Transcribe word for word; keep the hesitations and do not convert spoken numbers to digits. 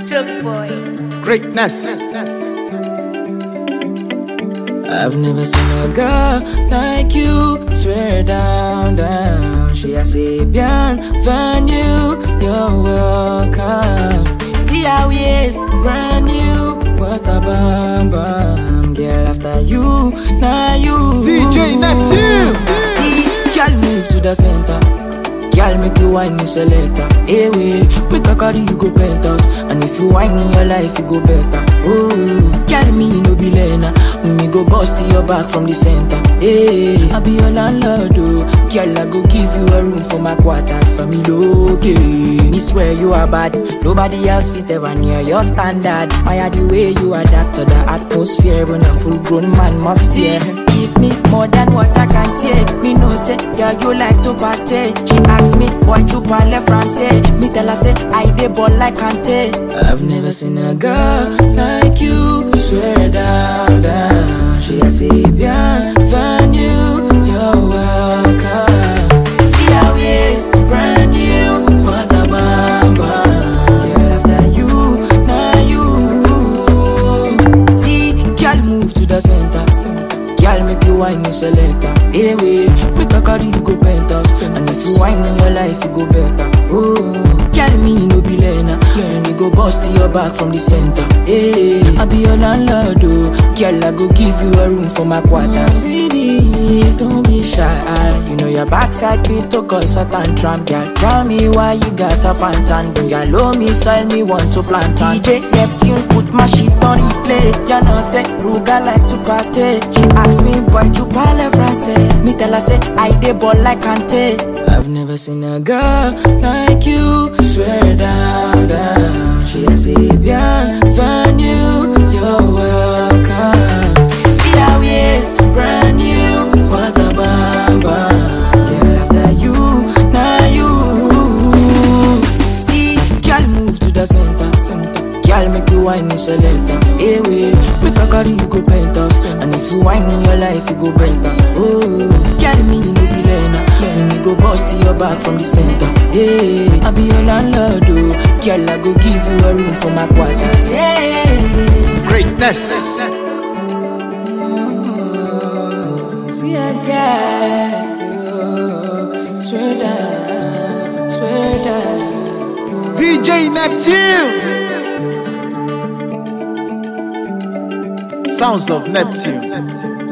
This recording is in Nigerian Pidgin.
Drug boy. Greatness. I've never seen a girl like you. Swear down, down. She a Sabian-Venue. You're welcome. See how we is, brand new. What a bam bam. Girl after you, now you. D J Neptune. See, girl move to the center. Girl make you whine me selector. Hey way, make a carry you go penthouse. And if you whine in your life you go better. Oh, girl me no be lena. Me go bust to your back from the center. Hey, I be your landlord oh. Girl I go give you a room for my quarters. So me okay. Me swear you are bad. Nobody else fit ever near your standard. I the way you adapt to the atmosphere. When a full grown man must fear. Give me more than what I can take. Me know say, yeah, you like to party. She ask me, boy, you parle français. Me tell her say, I dey ball like Kante. I've never seen a girl like you. Swear down, down. She a Sabian-Venue. You're welcome. See how it is, brand new. What a bam bam. Girl after you, now you. See, girl move to the center. Girl make you whine me selector. Hey way, make a carry you go penthouse. And if you whine in your life you go better. Oh, girl me no be lena. Me go bust to your back from the center. Hey, I be your landlord oh. Girl I go give you a room for my quarters. Baby, don't be shy. You know your backside fit to cause a tantrum. Girl tell me why you got up and tan. Girl low me soil me want to plant. D J Neptune put my shit on replay. You know say Ruga like to party. She ask me boy you parle français. Me tell her say I dey ball like Kante. I've never seen a girl like you. Swear down, down. She a Sabian-Venue. You're welcome. See how it is, brand new. What a bam bam. Girl after you, now you. See, girl move to the center. Girl make you whine me selector. Hey way, make a carry you go penthouse. And if you whine in your life you go better. Oh, girl me no be lena. Me go bust to your back from the center. Hey, I be your landlord oh. Girl I go give you a room for my quarters. Hey, Greatness. see a girl, oh, swear down, swear down. D J Neptune. Sounds of Neptune.